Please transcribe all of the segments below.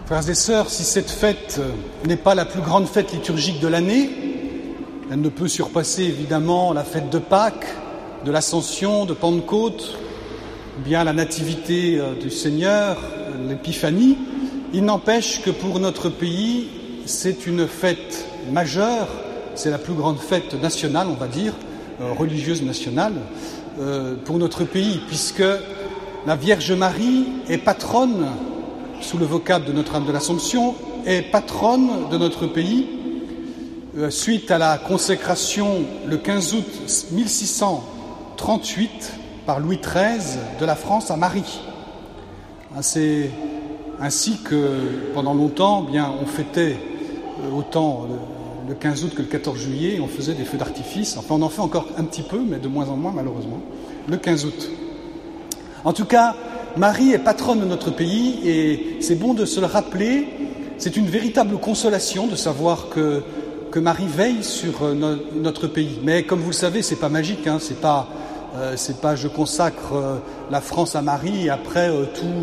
Frères et sœurs, si cette fête n'est pas la plus grande fête liturgique de l'année, elle ne peut surpasser évidemment la fête de Pâques, de l'Ascension, de Pentecôte, bien la nativité du Seigneur, l'épiphanie. Il n'empêche que pour notre pays, c'est une fête majeure, c'est la plus grande fête nationale, on va dire, religieuse nationale, pour notre pays, puisque la Vierge Marie est patronne, sous le vocable de Notre-Dame de l'Assomption, est patronne de notre pays, suite à la consécration le 15 août 1638 par Louis XIII de la France à Marie. C'est ainsi que pendant longtemps, bien, on fêtait autant le 15 août que le 14 juillet, on faisait des feux d'artifice. Enfin, on en fait encore un petit peu, mais de moins en moins malheureusement, le 15 août. En tout cas, Marie est patronne de notre pays et c'est bon de se le rappeler. C'est une véritable consolation de savoir que Marie veille sur notre pays. Mais comme vous le savez, c'est pas magique, hein, c'est pas je consacre la France à Marie et après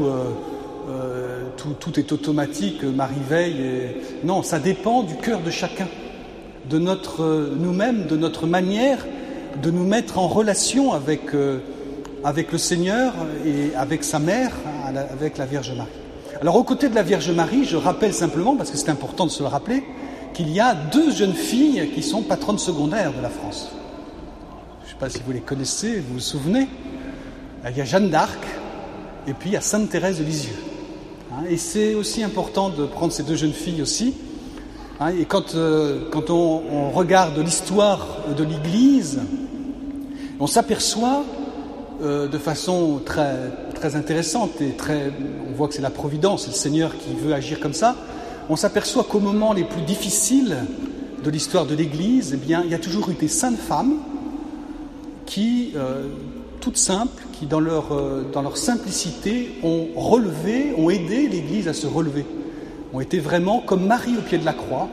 tout est automatique, Marie veille. Non, ça dépend du cœur de chacun, de nous-mêmes, de notre manière de nous mettre en relation avec le Seigneur et avec sa mère, avec la Vierge Marie. Alors, aux côtés de la Vierge Marie, je rappelle simplement, parce que c'est important de se le rappeler, qu'il y a 2 jeunes filles qui sont patronnes secondaires de la France. Je ne sais pas si vous les connaissez, vous vous souvenez. Il y a Jeanne d'Arc et puis il y a Sainte Thérèse de Lisieux. Et c'est aussi important de prendre ces 2 jeunes filles aussi. Et quand on regarde l'histoire de l'Église, on s'aperçoit de façon très, très intéressante et on voit que c'est la Providence, c'est le Seigneur qui veut agir comme ça. On s'aperçoit qu'au moment les plus difficiles de l'histoire de l'Église, eh bien, il y a toujours eu des saintes femmes qui, toutes simples, qui dans leur simplicité ont aidé l'Église à se relever, ont été vraiment comme Marie au pied de la croix.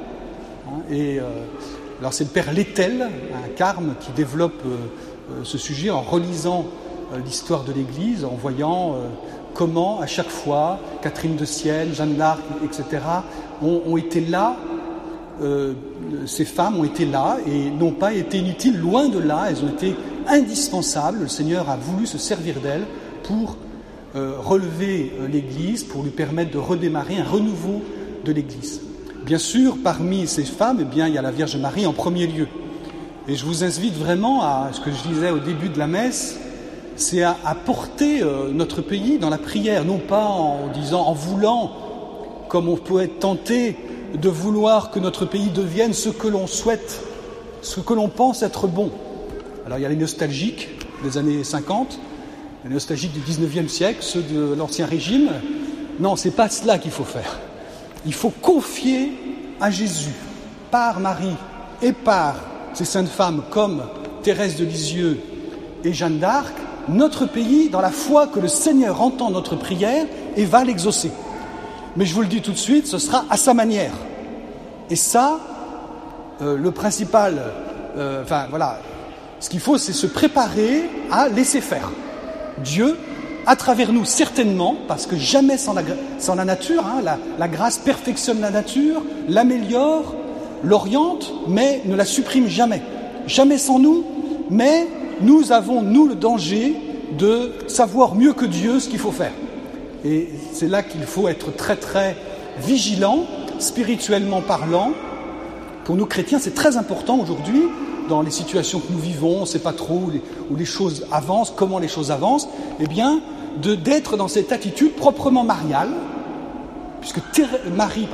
Alors c'est le père Lettel, un carme, qui développe ce sujet en relisant l'histoire de l'Église, en voyant comment, à chaque fois, Catherine de Sienne, Jeanne d'Arc, etc., ont été là, ces femmes ont été là et n'ont pas été inutiles, loin de là, elles ont été indispensables. Le Seigneur a voulu se servir d'elles pour relever l'Église, pour lui permettre de redémarrer un renouveau de l'Église. Bien sûr, parmi ces femmes, eh bien, il y a la Vierge Marie en premier lieu. Et je vous invite vraiment à ce que je disais au début de la messe, c'est à porter notre pays dans la prière, non pas en voulant, comme on peut être tenté, de vouloir que notre pays devienne ce que l'on souhaite, ce que l'on pense être bon. Alors il y a les nostalgiques des années 50, les nostalgiques du 19e siècle, ceux de l'Ancien Régime. Non, c'est pas cela qu'il faut faire. Il faut confier à Jésus, par Marie et par ces saintes femmes comme Thérèse de Lisieux et Jeanne d'Arc, notre pays dans la foi que le Seigneur entend notre prière et va l'exaucer. Mais je vous le dis tout de suite, ce sera à sa manière. Et ça, le principal, ce qu'il faut, c'est se préparer à laisser faire. Dieu, à travers nous, certainement, parce que jamais sans la nature, la grâce perfectionne la nature, l'améliore, l'oriente, mais ne la supprime jamais. Jamais sans nous, mais nous avons, le danger de savoir mieux que Dieu ce qu'il faut faire. Et c'est là qu'il faut être très, très vigilant, spirituellement parlant. Pour nous chrétiens, c'est très important aujourd'hui, dans les situations que nous vivons, on ne sait pas trop où les choses avancent, comment les choses avancent, eh bien, d'être dans cette attitude proprement mariale, puisque Marie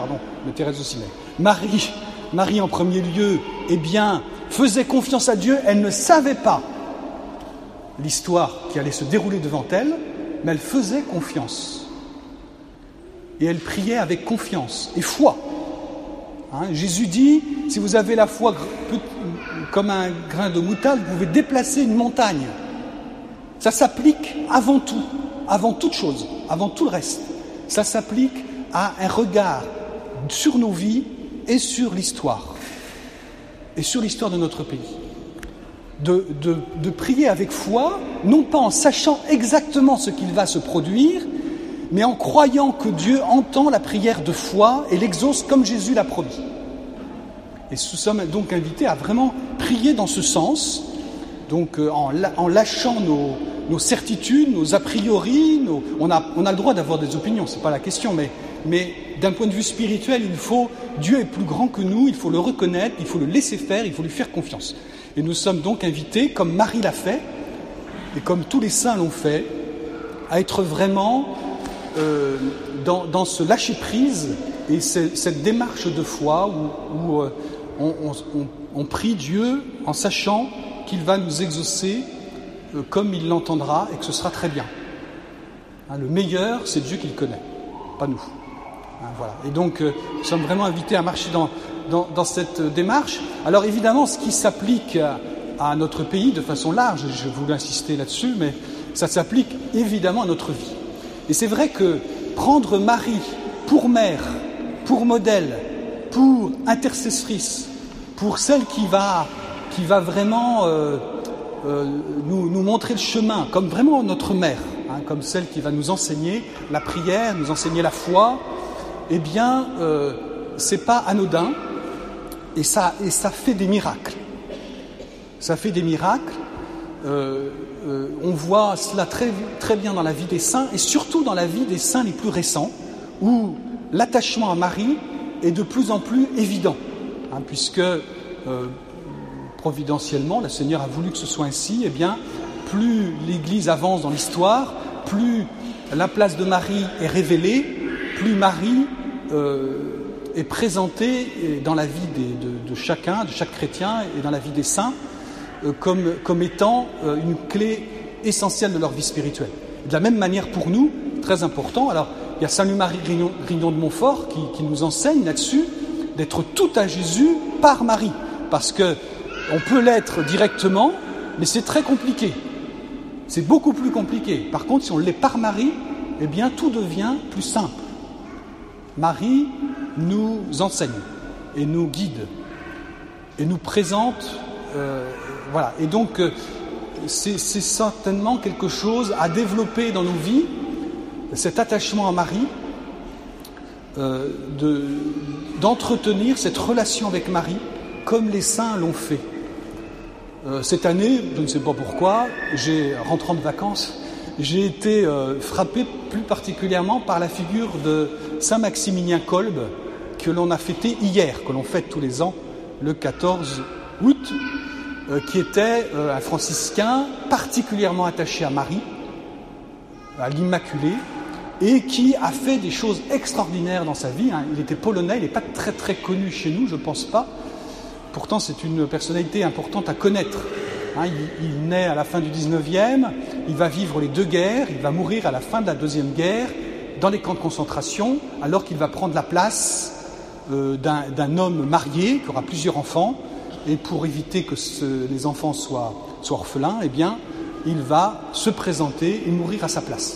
en premier lieu, eh bien, faisait confiance à Dieu, elle ne savait pas l'histoire qui allait se dérouler devant elle, mais elle faisait confiance. Et elle priait avec confiance et foi. Jésus dit, si vous avez la foi comme un grain de moutarde, vous pouvez déplacer une montagne. Ça s'applique avant tout, avant toute chose, avant tout le reste. Ça s'applique à un regard sur nos vies et sur l'histoire de notre pays. De prier avec foi, non pas en sachant exactement ce qu'il va se produire, mais en croyant que Dieu entend la prière de foi et l'exauce comme Jésus l'a promis. Et nous sommes donc invités à vraiment prier dans ce sens, donc en lâchant nos certitudes, nos a priori, on a le droit d'avoir des opinions, c'est pas la question, mais d'un point de vue spirituel, Dieu est plus grand que nous, il faut le reconnaître, il faut le laisser faire, il faut lui faire confiance. Et nous sommes donc invités, comme Marie l'a fait, et comme tous les saints l'ont fait, à être vraiment dans ce lâcher-prise et cette démarche de foi où on prie Dieu en sachant qu'il va nous exaucer comme il l'entendra et que ce sera très bien. Le meilleur, c'est Dieu qui le connaît, pas nous. Voilà. Et donc, nous sommes vraiment invités à marcher dans cette démarche. Alors évidemment, ce qui s'applique à notre pays de façon large, je voulais insister là-dessus, mais ça s'applique évidemment à notre vie. Et c'est vrai que prendre Marie pour mère, pour modèle, pour intercessrice, pour celle qui va vraiment nous montrer le chemin, comme vraiment notre mère, comme celle qui va nous enseigner la prière, nous enseigner la foi, eh bien, c'est pas anodin et ça fait des miracles. Ça fait des miracles. On voit cela très, très bien dans la vie des saints et surtout dans la vie des saints les plus récents, où l'attachement à Marie est de plus en plus évident, puisque providentiellement, le Seigneur a voulu que ce soit ainsi. Eh bien, plus l'Église avance dans l'histoire, plus la place de Marie est révélée, plus Marie est présentée dans la vie de chacun, de chaque chrétien et dans la vie des saints comme étant une clé essentielle de leur vie spirituelle. De la même manière pour nous, très important, alors il y a Saint Louis-Marie Grignon de Montfort qui nous enseigne là-dessus d'être tout à Jésus par Marie, parce que on peut l'être directement, mais c'est très compliqué. C'est beaucoup plus compliqué. Par contre, si on l'est par Marie, eh bien tout devient plus simple. Marie nous enseigne et nous guide et nous présente. Voilà. Et donc, c'est certainement quelque chose à développer dans nos vies, cet attachement à Marie, d'entretenir cette relation avec Marie comme les saints l'ont fait. Cette année, je ne sais pas pourquoi, rentrant de vacances, j'ai été frappé plus particulièrement par la figure de Saint Maximilien Kolbe que l'on a fêté hier, que l'on fête tous les ans, le 14 août, qui était un franciscain particulièrement attaché à Marie, à l'Immaculée, et qui a fait des choses extraordinaires dans sa vie. Il était polonais, il n'est pas très très connu chez nous, je ne pense pas. Pourtant, c'est une personnalité importante à connaître. Il naît à la fin du 19e, il va vivre les deux guerres, il va mourir à la fin de la Deuxième Guerre, dans les camps de concentration, alors qu'il va prendre la place d'un homme marié, qui aura plusieurs enfants, et pour éviter que les enfants soient orphelins, eh bien, il va se présenter et mourir à sa place.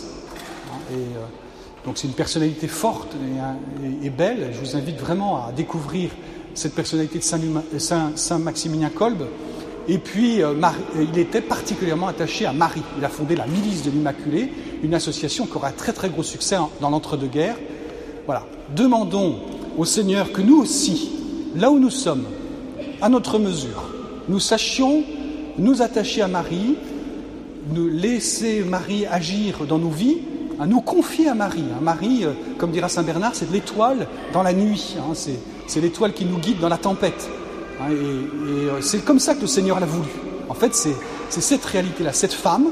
Donc c'est une personnalité forte et belle. Je vous invite vraiment à découvrir cette personnalité de Saint Maximilien Kolbe. Et puis, il était particulièrement attaché à Marie. Il a fondé la Milice de l'Immaculée, une association qui aura un très très gros succès dans l'entre-deux-guerres. Voilà. Demandons au Seigneur que nous aussi, là où nous sommes, à notre mesure, nous sachions nous attacher à Marie, nous laisser Marie agir dans nos vies, à nous confier à Marie. Marie, comme dira Saint Bernard, c'est l'étoile dans la nuit, c'est l'étoile qui nous guide dans la tempête. Et c'est comme ça que le Seigneur l'a voulu. En fait, c'est cette réalité-là, cette femme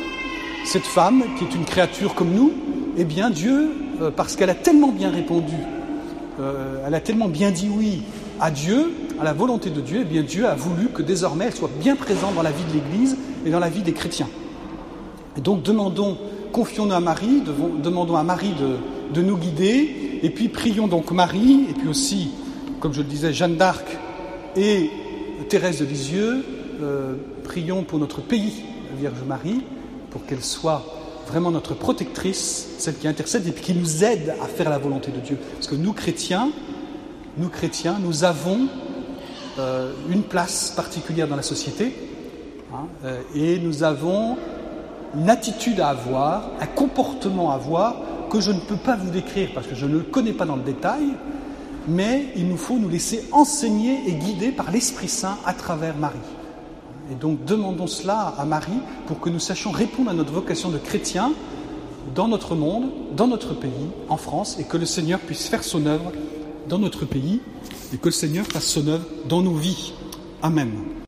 qui est une créature comme nous, eh bien Dieu, parce qu'elle a tellement bien répondu, elle a tellement bien dit oui à Dieu, à la volonté de Dieu, eh bien Dieu a voulu que désormais elle soit bien présente dans la vie de l'Église et dans la vie des chrétiens. Et donc confions-nous à Marie, demandons à Marie de nous guider, et puis prions donc Marie, et puis aussi, comme je le disais, Jeanne d'Arc et Thérèse de Lisieux, prions pour notre pays, la Vierge Marie, pour qu'elle soit vraiment notre protectrice, celle qui intercède et puis qui nous aide à faire la volonté de Dieu. Parce que nous chrétiens, nous avons une place particulière dans la société, et nous avons une attitude à avoir, un comportement à avoir que je ne peux pas vous décrire parce que je ne le connais pas dans le détail, mais il nous faut nous laisser enseigner et guider par l'Esprit Saint à travers Marie. Et donc demandons cela à Marie pour que nous sachions répondre à notre vocation de chrétien dans notre monde, dans notre pays, en France, et que le Seigneur puisse faire son œuvre dans notre pays et que le Seigneur fasse son œuvre dans nos vies. Amen.